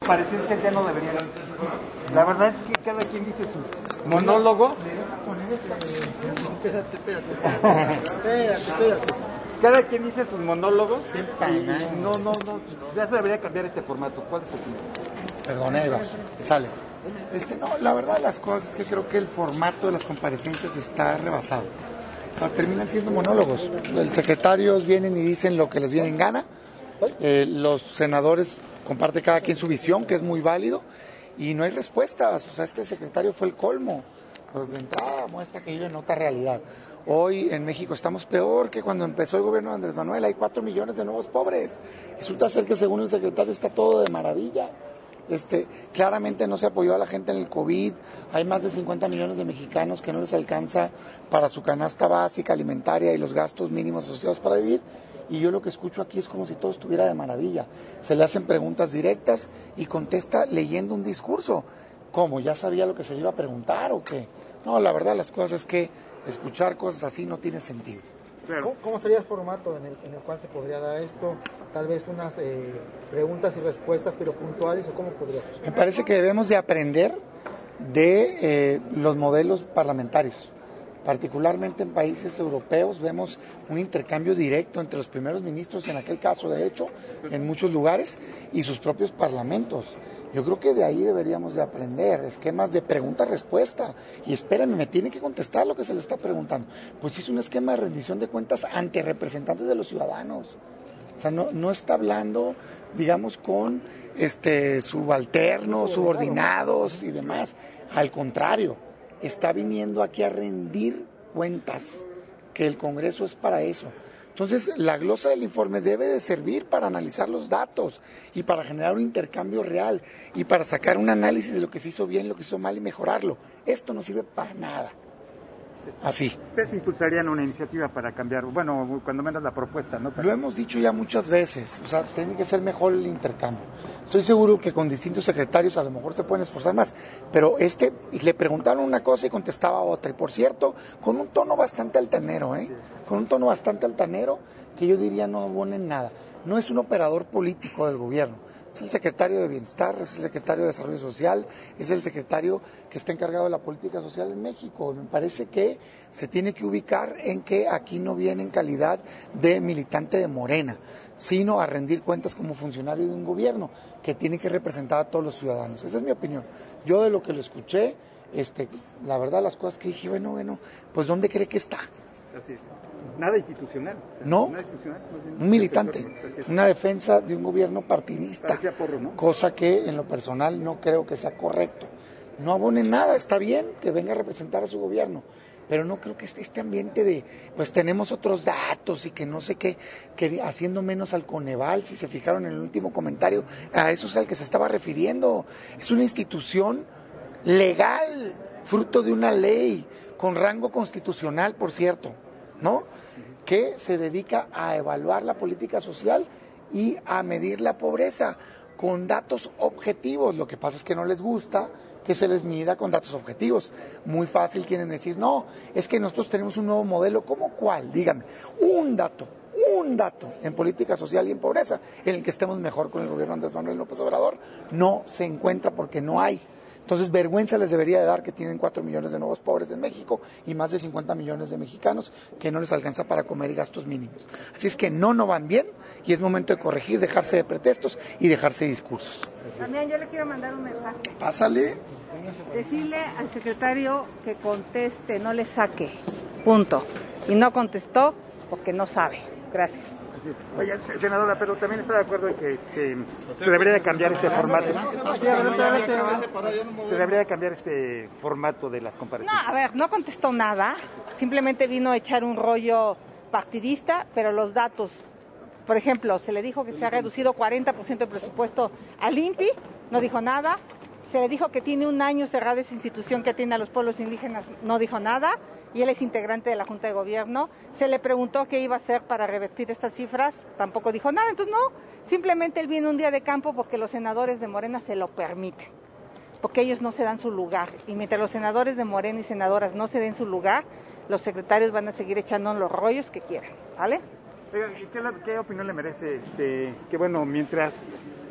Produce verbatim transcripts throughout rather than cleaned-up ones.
comparecencias ya no deberían existir. La verdad es que cada quien dice sus monólogos. Espérate, espérate, espérate, espérate. Cada quien dice sus monólogos y no, no, no, ya se debería cambiar este formato. ¿Cuál es tu opinión? Perdona, Eva, sale. Este, no, la verdad de las cosas es que creo que el formato de las comparecencias está rebasado. O sea, terminan siendo monólogos. Los secretarios vienen y dicen lo que les viene en gana. Eh, los senadores comparten cada quien su visión, que es muy válido, y no hay respuestas. O sea, este secretario fue el colmo. Pues de entrada muestra que vive en otra realidad. Hoy en México estamos peor que cuando empezó el gobierno de Andrés Manuel. Hay cuatro millones de nuevos pobres. Resulta ser que según el secretario está todo de maravilla. Este, claramente no se apoyó a la gente en el COVID. Hay más de cincuenta millones de mexicanos que no les alcanza para su canasta básica alimentaria y los gastos mínimos asociados para vivir. Y yo lo que escucho aquí es como si todo estuviera de maravilla. Se le hacen preguntas directas y contesta leyendo un discurso. ¿Cómo? ¿Ya sabía lo que se le iba a preguntar o qué? No, la verdad las cosas es que escuchar cosas así no tiene sentido. ¿Cómo, ¿Cómo sería el formato en el, en el cual se podría dar esto? Tal vez unas eh, preguntas y respuestas, pero puntuales, ¿o cómo podría ser? Me parece que debemos de aprender de eh, los modelos parlamentarios. Particularmente en países europeos vemos un intercambio directo entre los primeros ministros, en aquel caso de hecho, en muchos lugares, y sus propios parlamentos. Yo creo que de ahí deberíamos de aprender, esquemas de pregunta-respuesta. Y espérenme, me tiene que contestar lo que se le está preguntando. Pues es un esquema de rendición de cuentas ante representantes de los ciudadanos. O sea, no, no está hablando, digamos, con este subalternos, subordinados y demás. Al contrario, está viniendo aquí a rendir cuentas, que el Congreso es para eso. Entonces, la glosa del informe debe de servir para analizar los datos y para generar un intercambio real y para sacar un análisis de lo que se hizo bien, lo que se hizo mal y mejorarlo. Esto no sirve para nada. Así. ¿Ustedes impulsarían una iniciativa para cambiar, bueno, cuando menos la propuesta, ¿no? Lo hemos dicho ya muchas veces, o sea, tiene que ser mejor el intercambio. Estoy seguro que con distintos secretarios a lo mejor se pueden esforzar más, pero este le preguntaron una cosa y contestaba otra, y por cierto, con un tono bastante altanero, ¿eh? Con un tono bastante altanero que yo diría no abona en nada. No es un operador político del gobierno. Es el secretario de Bienestar, es el secretario de Desarrollo Social, es el secretario que está encargado de la política social en México. Me parece que se tiene que ubicar en que aquí no viene en calidad de militante de Morena, sino a rendir cuentas como funcionario de un gobierno que tiene que representar a todos los ciudadanos. Esa es mi opinión. Yo de lo que lo escuché, este, la verdad las cosas que dije, bueno, bueno, pues ¿dónde cree que está? Así es. Nada institucional. O sea, no, nada institucional, un militante, una defensa de un gobierno partidista, porro, ¿no? Cosa que en lo personal no creo que sea correcto. No abone nada, está bien que venga a representar a su gobierno, pero no creo que esté este ambiente de, pues tenemos otros datos y que no sé qué, que haciendo menos al Coneval, si se fijaron en el último comentario, a eso es al que se estaba refiriendo. Es una institución legal, fruto de una ley, con rango constitucional, por cierto, ¿no? Que se dedica a evaluar la política social y a medir la pobreza con datos objetivos. Lo que pasa es que no les gusta que se les mida con datos objetivos. Muy fácil quieren decir, no, es que nosotros tenemos un nuevo modelo. ¿Cómo cuál? Dígame, un dato, un dato en política social y en pobreza, en el que estemos mejor con el gobierno de Andrés Manuel López Obrador. No se encuentra porque no hay. Entonces, vergüenza les debería de dar que tienen cuatro millones de nuevos pobres en México y más de cincuenta millones de mexicanos que no les alcanza para comer y gastos mínimos. Así es que no, no van bien y es momento de corregir, dejarse de pretextos y dejarse de discursos. También yo le quiero mandar un mensaje. Pásale. Decirle al secretario que conteste, no le saque. Punto. Y no contestó porque no sabe. Gracias. Oye, senadora, pero también está de acuerdo en que este, se debería de cambiar este formato. Sí, adelante, adelante. Se debería de cambiar este formato de las comparecencias. No, a ver, no contestó nada. Simplemente vino a echar un rollo partidista, pero los datos, por ejemplo, se le dijo que se ha reducido cuarenta por ciento del presupuesto al I N P I, no dijo nada. Se le dijo que tiene un año cerrada esa institución que atiende a los pueblos indígenas, no dijo nada, y él es integrante de la Junta de Gobierno. Se le preguntó qué iba a hacer para revertir estas cifras, tampoco dijo nada. Entonces no, simplemente él viene un día de campo porque los senadores de Morena se lo permiten, porque ellos no se dan su lugar, y mientras los senadores de Morena y senadoras no se den su lugar, los secretarios van a seguir echando los rollos que quieran, ¿vale? Oiga, ¿qué, ¿qué opinión le merece este, que bueno, mientras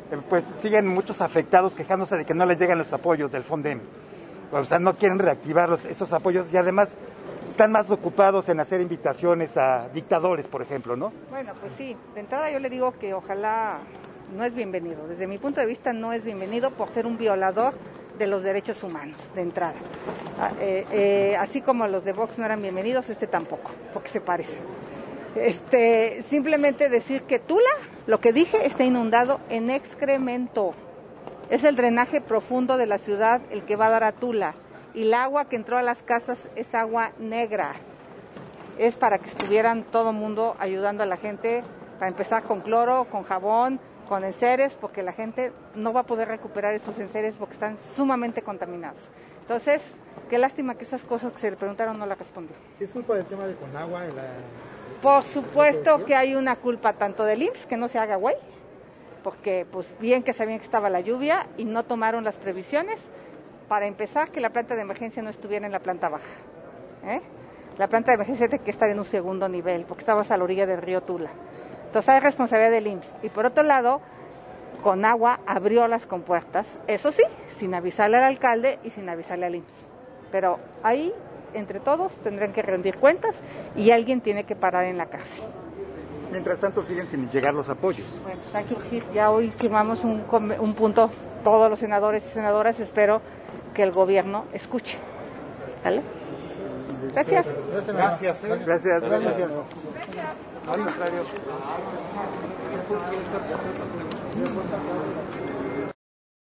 eh, pues siguen muchos afectados quejándose de que no les llegan los apoyos del Fondem. O sea, no quieren reactivar los, estos apoyos y además están más ocupados en hacer invitaciones a dictadores, por ejemplo, ¿no? Bueno, pues sí, de entrada yo le digo que ojalá no es bienvenido. Desde mi punto de vista no es bienvenido por ser un violador de los derechos humanos, de entrada. Ah, eh, eh, así como los de Vox no eran bienvenidos, este tampoco, porque se parece. Este, simplemente decir que Tula, lo que dije, está inundado en excremento. Es el drenaje profundo de la ciudad el que va a dar a Tula. Y el agua que entró a las casas es agua negra. Es para que estuvieran todo el mundo ayudando a la gente, para empezar con cloro, con jabón, con enseres, porque la gente no va a poder recuperar esos enseres porque están sumamente contaminados. Entonces, qué lástima que esas cosas que se le preguntaron no las respondió. ¿Sí es culpa del tema de Conagua? La... Por supuesto que hay una culpa tanto del I M S S, que no se haga güey, porque pues bien que sabían que estaba la lluvia y no tomaron las previsiones. Para empezar, que la planta de emergencia no estuviera en la planta baja. ¿eh? La planta de emergencia tiene que estar en un segundo nivel, porque estabas a la orilla del río Tula. Entonces hay responsabilidad del I M S S. Y por otro lado, Conagua abrió las compuertas, eso sí, sin avisarle al alcalde y sin avisarle al I M S S. Pero ahí, entre todos, tendrán que rendir cuentas y alguien tiene que parar en la cárcel. Mientras tanto siguen sin llegar los apoyos. Bueno, pues hay que urgir. Ya hoy firmamos un, un punto, todos los senadores y senadoras, espero que el gobierno escuche. ¿Vale? Gracias. Gracias. ¿eh? Gracias. Gracias. Gracias. Al contrario.